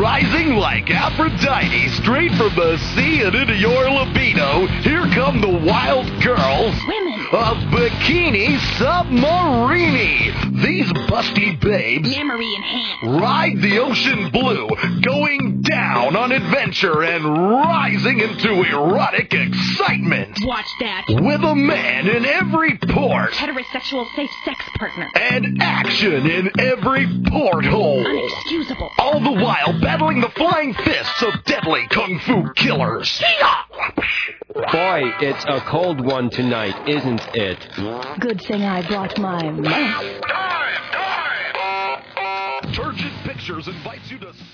Rising like Aphrodite, straight from the sea and into your libido, here come the wild girls Women of Bikini Submarini. These busty babes memory in hand. ride the ocean blue, going down on adventure and rising into erotic excitement. Watch that. With a man in every port Heterosexual safe sex partner. and action in every porthole. Unexcusable. All the while battling the flying fists of deadly kung fu killers. Boy, it's a cold one tonight, isn't it? Good thing I brought my mask. Turgid Pictures invites you to